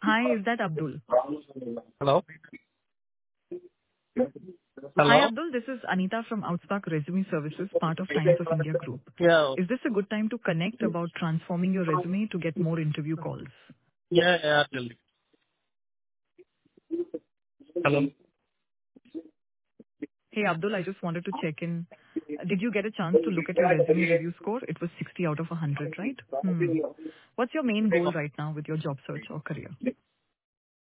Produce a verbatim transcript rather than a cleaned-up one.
Hi, is that Abdul? Hello? Hi, Hello? Abdul. This is Anita from Outspark Resume Services, part of Times of India Group. Yeah. Is this a good time to connect about transforming your resume to get more interview calls? Yeah, yeah, tell me. Hello? Hey, Abdul, I just wanted to check in. Did you get a chance to look at your resume review score? It was sixty out of one hundred, right? Hmm. What's your main goal right now with your job search or career?